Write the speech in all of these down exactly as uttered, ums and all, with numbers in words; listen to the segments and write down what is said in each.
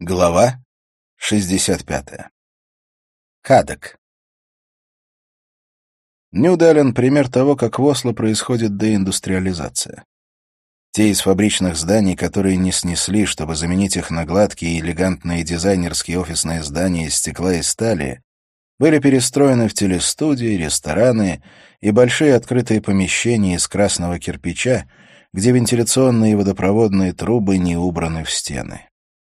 Глава шестьдесят пятая. Кадок. Нью-Даллен — пример того, как в Осло происходит деиндустриализация. Те из фабричных зданий, которые не снесли, чтобы заменить их на гладкие и элегантные дизайнерские офисные здания из стекла и стали, были перестроены в телестудии, рестораны и большие открытые помещения из красного кирпича, где вентиляционные и водопроводные трубы не убраны в стены.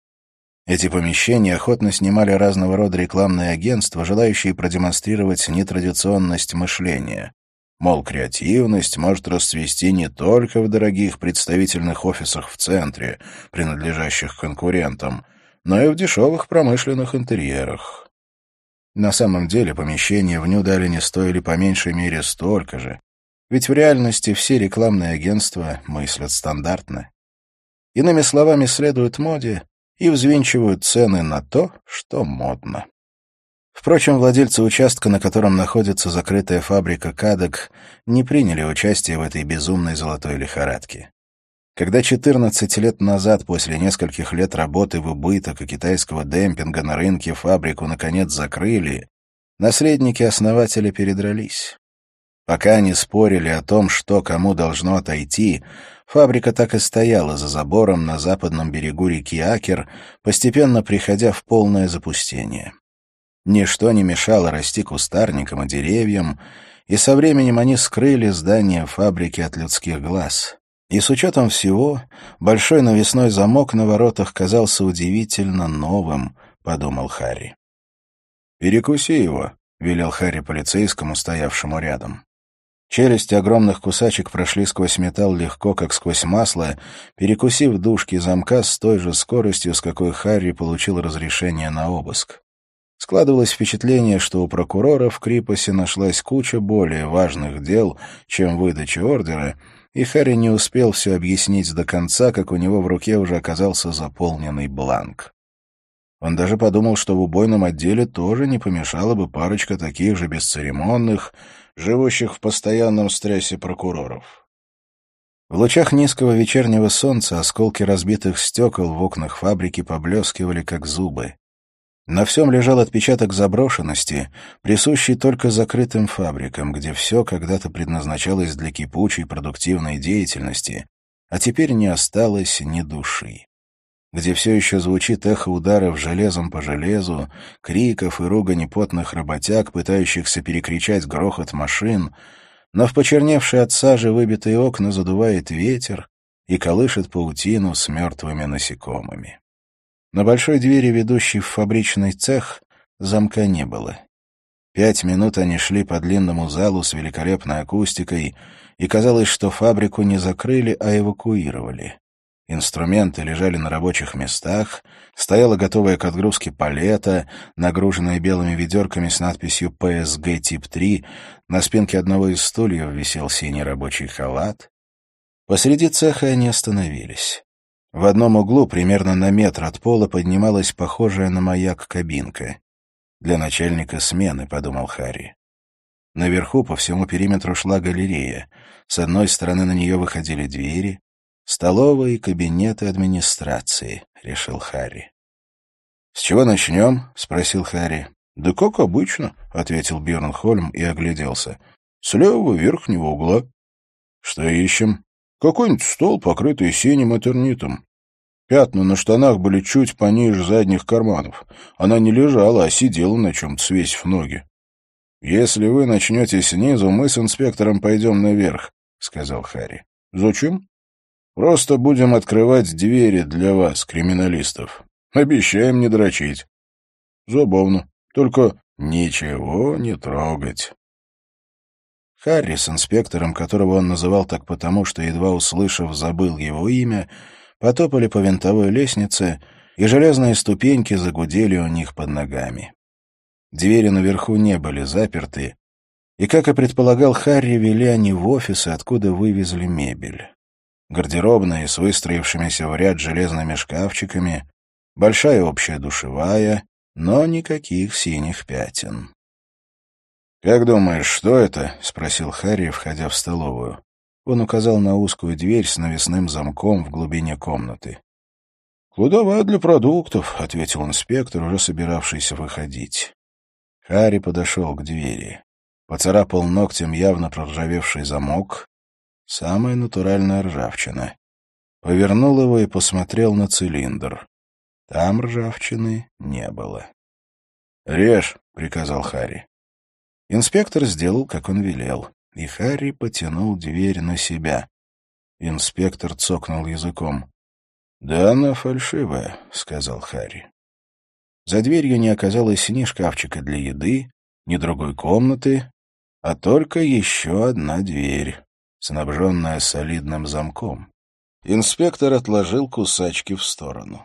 Эти помещения охотно снимали разного рода рекламные агентства, желающие продемонстрировать нетрадиционность мышления. Мол, креативность может расцвести не только в дорогих представительных офисах в центре, принадлежащих конкурентам, но и в дешевых промышленных интерьерах. На самом деле помещения в Нью-Даллене стоили по меньшей мере столько же, ведь в реальности все рекламные агентства мыслят стандартно. Иными словами, следуют моде и взвинчивают цены на то, что модно. Впрочем, владельцы участка, на котором находится закрытая фабрика «Кадок», не приняли участие в этой безумной золотой лихорадке. Когда четырнадцать лет назад, после нескольких лет работы в убыток и китайского демпинга на рынке, фабрику наконец закрыли, наследники основателя передрались. Пока они спорили о том, что кому должно отойти, фабрика так и стояла за забором на западном берегу реки Акер, постепенно приходя в полное запустение. Ничто не мешало расти кустарникам и деревьям, и со временем они скрыли здание фабрики от людских глаз. И с учетом всего, большой навесной замок на воротах казался удивительно новым, — подумал Харри. «Перекуси его», — велел Харри полицейскому, стоявшему рядом. Челюсти огромных кусачек прошли сквозь металл легко, как сквозь масло, перекусив дужки замка с той же скоростью, с какой Харри получил разрешение на обыск. Складывалось впечатление, что у прокурора в Крипасе нашлась куча более важных дел, чем выдача ордера, и Харри не успел все объяснить до конца, как у него в руке уже оказался заполненный бланк. Он даже подумал, что в убойном отделе тоже не помешала бы парочка таких же бесцеремонных, живущих в постоянном стрессе прокуроров. В лучах низкого вечернего солнца осколки разбитых стекол в окнах фабрики поблескивали, как зубы. На всем лежал отпечаток заброшенности, присущий только закрытым фабрикам, где все когда-то предназначалось для кипучей продуктивной деятельности, а теперь не осталось ни души. Где все еще звучит эхо ударов железом по железу, криков и ругани потных работяг, пытающихся перекричать грохот машин, но в почерневшие от сажи выбитые окна задувает ветер и колышет паутину с мертвыми насекомыми. На большой двери, ведущей в фабричный цех, замка не было. Пять минут они шли по длинному залу с великолепной акустикой, и казалось, что фабрику не закрыли, а эвакуировали. Инструменты лежали на рабочих местах, стояла готовая к отгрузке палета, нагруженная белыми ведерками с надписью «Пэ Эс Гэ тип три», на спинке одного из стульев висел синий рабочий халат. Посреди цеха они остановились. В одном углу, примерно на метр от пола, поднималась похожая на маяк кабинка. «Для начальника смены», — подумал Харри. Наверху по всему периметру шла галерея. С одной стороны на нее выходили двери. «Столовые, кабинеты администрации», — решил Харри. «С чего начнем?» — спросил Харри. «Да как обычно», — ответил Бирнхольм и огляделся. «С левого верхнего угла». «Что ищем?» «Какой-нибудь стол, покрытый синим этернитом. Пятна на штанах были чуть пониже задних карманов. Она не лежала, а сидела на чем-то, свесив ноги». «Если вы начнете снизу, мы с инспектором пойдем наверх», — сказал Харри. «Зачем?» «Просто будем открывать двери для вас, криминалистов. Обещаем не дрочить». «Забавно. Только ничего не трогать». Харри с инспектором, которого он называл так потому, что, едва услышав, забыл его имя, потопали по винтовой лестнице, и железные ступеньки загудели у них под ногами. Двери наверху не были заперты, и, как и предполагал Харри, вели они в офисы, откуда вывезли мебель. Гардеробная с выстроившимися в ряд железными шкафчиками, большая общая душевая, но никаких синих пятен. «Как думаешь, что это?» — спросил Харри, входя в столовую. Он указал на узкую дверь с навесным замком в глубине комнаты. «Кладовая для продуктов», — ответил инспектор, уже собиравшийся выходить. Харри подошел к двери. Поцарапал ногтем явно проржавевший замок. Самая натуральная ржавчина. Повернул его и посмотрел на цилиндр. Там ржавчины не было. «Режь», — приказал Харри. Инспектор сделал, как он велел, и Харри потянул дверь на себя. Инспектор цокнул языком. «Да она фальшивая», — сказал Харри. За дверью не оказалось ни шкафчика для еды, ни другой комнаты, а только еще одна дверь, снабженная солидным замком. Инспектор отложил кусачки в сторону.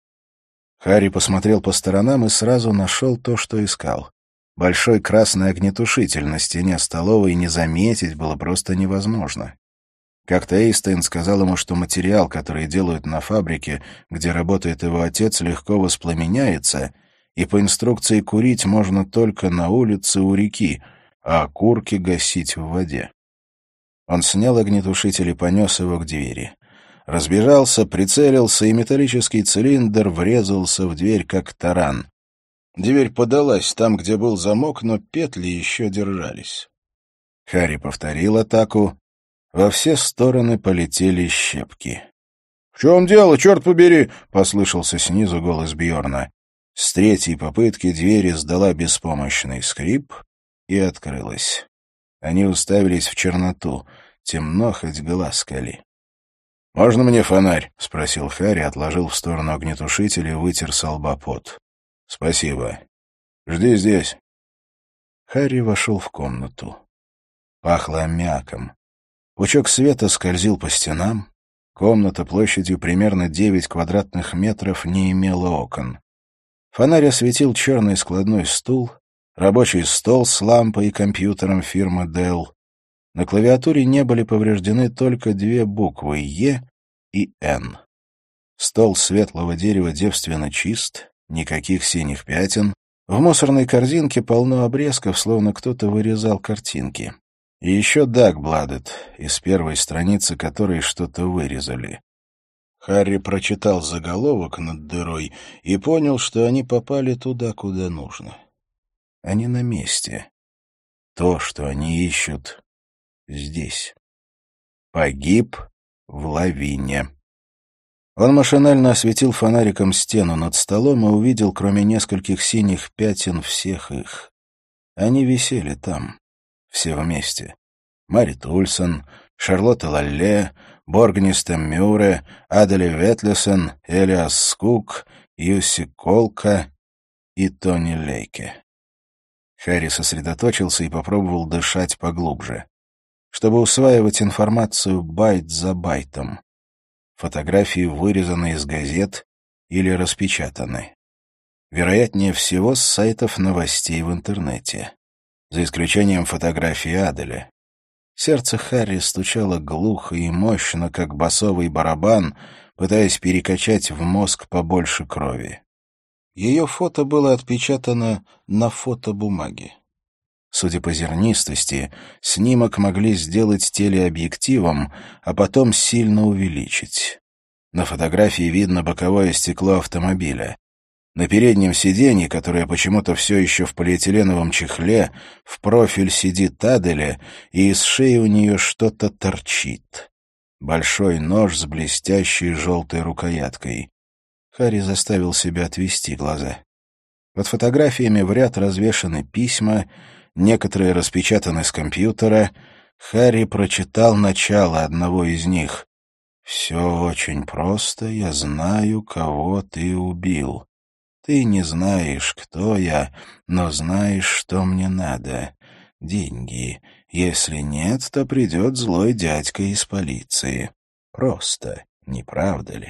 Харри посмотрел по сторонам и сразу нашел то, что искал. Большой красный огнетушитель на стене столовой не заметить было просто невозможно. Как-то Эйстейн сказал ему, что материал, который делают на фабрике, где работает его отец, легко воспламеняется, и по инструкции курить можно только на улице у реки, а окурки гасить в воде. Он снял огнетушитель и понес его к двери. Разбежался, прицелился, и металлический цилиндр врезался в дверь, как таран. Дверь подалась там, где был замок, но петли еще держались. Харри повторил атаку. Во все стороны полетели щепки. — В чем дело, черт побери? — послышался снизу голос Бьорна. С третьей попытки дверь издала беспомощный скрип и открылась. Они уставились в черноту. Темно, хоть глаз кали. «Можно мне фонарь?» — спросил Харри, отложил в сторону огнетушитель и вытер со лба пот. «Спасибо. Жди здесь». Харри вошел в комнату. Пахло аммиаком. Пучок света скользил по стенам. Комната площадью примерно девять квадратных метров не имела окон. Фонарь осветил черный складной стул, рабочий стол с лампой и компьютером фирмы Dell. На клавиатуре не были повреждены только две буквы «Е» и «Н». Стол светлого дерева девственно чист, никаких синих пятен. В мусорной корзинке полно обрезков, словно кто-то вырезал картинки. И еще Дагбладет, из первой страницы которой что-то вырезали. Харри прочитал заголовок над дырой и понял, что они попали туда, куда нужно. Они на месте. То, что они ищут, здесь. Погиб в лавине. Он машинально осветил фонариком стену над столом и увидел, кроме нескольких синих пятен, всех их. Они висели там, все вместе. Марит Ульсон, Шарлотта Лалле, Боргнистем Мюре, Адели Ветлесен, Элиас Скук, Юсси Колка и Тони Лейке. Харри сосредоточился и попробовал дышать поглубже, чтобы усваивать информацию байт за байтом. Фотографии вырезаны из газет или распечатаны. Вероятнее всего, с сайтов новостей в интернете. За исключением фотографии Адели. Сердце Харри стучало глухо и мощно, как басовый барабан, пытаясь перекачать в мозг побольше крови. Ее фото было отпечатано на фотобумаге. Судя по зернистости, снимок могли сделать телеобъективом, а потом сильно увеличить. На фотографии видно боковое стекло автомобиля. На переднем сиденье, которое почему-то все еще в полиэтиленовом чехле, в профиль сидит Аделя, и из шеи у нее что-то торчит. Большой нож с блестящей желтой рукояткой. Харри заставил себя отвести глаза. Под фотографиями в ряд развешаны письма, некоторые распечатаны с компьютера. Харри прочитал начало одного из них. «Все очень просто, я знаю, кого ты убил. Ты не знаешь, кто я, но знаешь, что мне надо. Деньги. Если нет, то придет злой дядька из полиции. Просто, не правда ли?»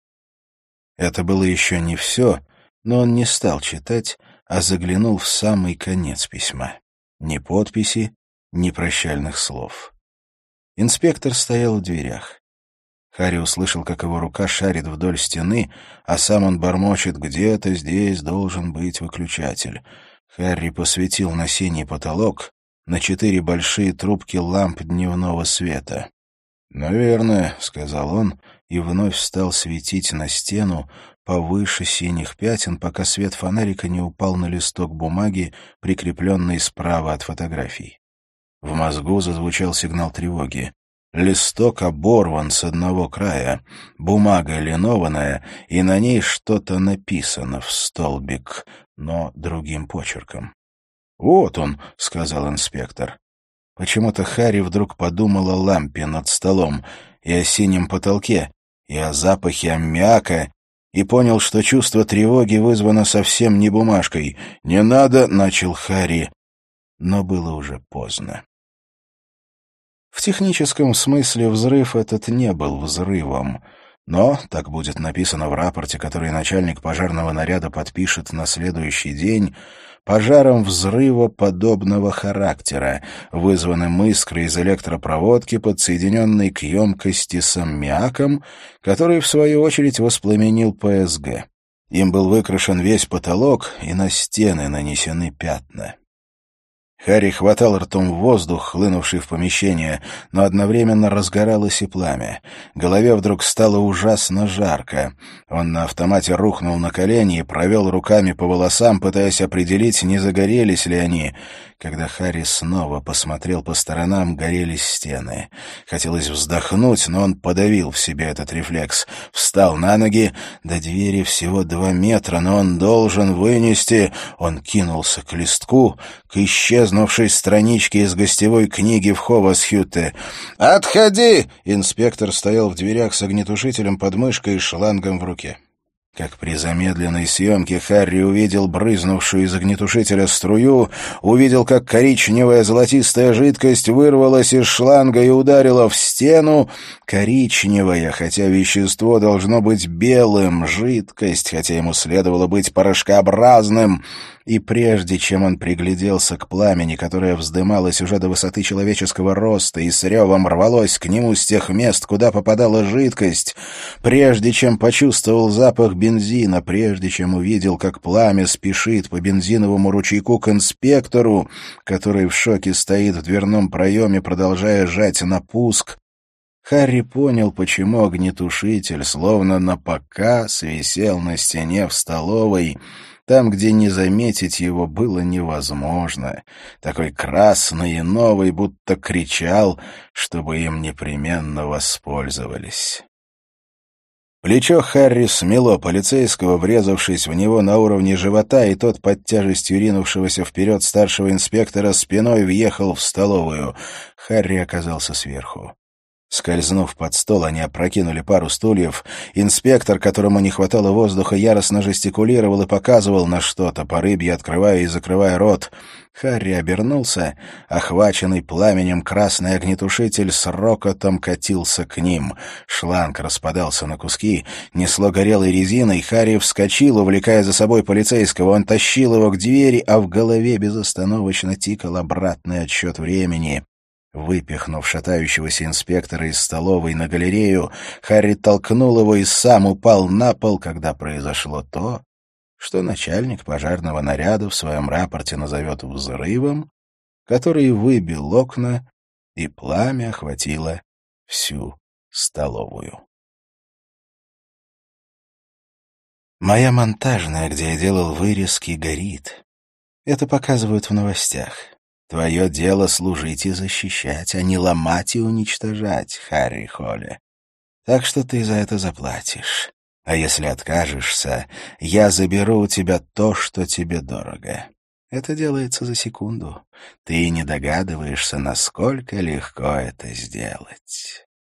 Это было еще не все, но он не стал читать, а заглянул в самый конец письма. Ни подписи, ни прощальных слов. Инспектор стоял в дверях. Харри услышал, как его рука шарит вдоль стены, а сам он бормочет: «Где-то здесь должен быть выключатель». Харри посветил на синий потолок, на четыре большие трубки ламп дневного света. «Наверное», — сказал он и вновь стал светить на стену повыше синих пятен, пока свет фонарика не упал на листок бумаги, прикрепленный справа от фотографий. В мозгу зазвучал сигнал тревоги. Листок оборван с одного края, бумага линованная, и на ней что-то написано в столбик, но другим почерком. «Вот он», — сказал инспектор. Почему-то Харри вдруг подумал о лампе над столом и о синем потолке, и о запахе аммиака, и понял, что чувство тревоги вызвано совсем не бумажкой. «Не надо», — начал Харри, но было уже поздно. В техническом смысле взрыв этот не был взрывом, но, так будет написано в рапорте, который начальник пожарного наряда подпишет на следующий день, пожаром взрыва подобного характера, вызванным искрой из электропроводки, подсоединенной к емкости с аммиаком, который, в свою очередь, воспламенил ПСГ. Им был выкрашен весь потолок, и на стены нанесены пятна. Харри хватал ртом воздух, хлынувший в помещение, но одновременно разгоралось и пламя. Голове вдруг стало ужасно жарко. Он на автомате рухнул на колени и провел руками по волосам, пытаясь определить, не загорелись ли они. Когда Харри снова посмотрел по сторонам, горелись стены. Хотелось вздохнуть, но он подавил в себе этот рефлекс. Встал на ноги. До двери всего два метра, но он должен вынести. Он кинулся к листку, к исчезнувшей страничке из гостевой книги в Ховасхюте. «Отходи!» Инспектор стоял в дверях с огнетушителем под мышкой и шлангом в руке. Как при замедленной съемке Харри увидел брызнувшую из огнетушителя струю, увидел, как коричневая золотистая жидкость вырвалась из шланга и ударила в стену. Коричневая, хотя вещество должно быть белым, жидкость, хотя ему следовало быть порошкообразным. И прежде чем он пригляделся к пламени, которое вздымалось уже до высоты человеческого роста и с ревом рвалось к нему с тех мест, куда попадала жидкость, прежде чем почувствовал запах бензина, прежде чем увидел, как пламя спешит по бензиновому ручейку к инспектору, который в шоке стоит в дверном проеме, продолжая жать на пуск, Харри понял, почему огнетушитель, словно напоказ, висел на стене в столовой, там, где не заметить его было невозможно. Такой красный и новый, будто кричал, чтобы им непременно воспользовались. Плечо Харри смело полицейского, врезавшись в него на уровне живота, и тот под тяжестью ринувшегося вперед старшего инспектора спиной въехал в столовую. Харри оказался сверху. Скользнув под стол, они опрокинули пару стульев. Инспектор, которому не хватало воздуха, яростно жестикулировал и показывал на что-то, по рыбье открывая и закрывая рот. Харри обернулся. Охваченный пламенем красный огнетушитель с рокотом катился к ним. Шланг распадался на куски, несло горелой резиной. Харри вскочил, увлекая за собой полицейского. Он тащил его к двери, а в голове безостановочно тикал обратный отсчет времени. Выпихнув шатающегося инспектора из столовой на галерею, Харри толкнул его и сам упал на пол, когда произошло то, что начальник пожарного наряда в своем рапорте назовет взрывом, который выбил окна, и пламя охватило всю столовую. Моя монтажная, где я делал вырезки, горит. Это показывают в новостях. Твое дело служить и защищать, а не ломать и уничтожать, Харри Холли. Так что ты за это заплатишь. А если откажешься, я заберу у тебя то, что тебе дорого. Это делается за секунду. Ты не догадываешься, насколько легко это сделать.